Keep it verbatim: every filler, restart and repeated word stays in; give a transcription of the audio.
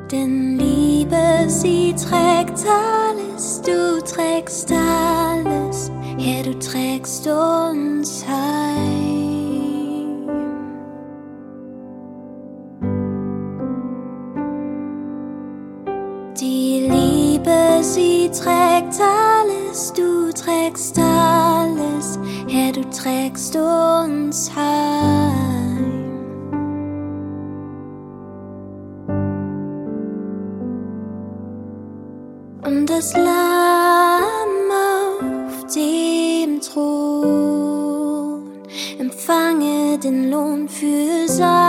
Denn Liebe, sie trägt alles, du trägst alles, Herr, du trägst uns heim. Die Liebe, sie trägt alles, du trägst alles, Herr, du trägst uns heim. Und das Lamm auf dem Thron empfange den Lohn für sein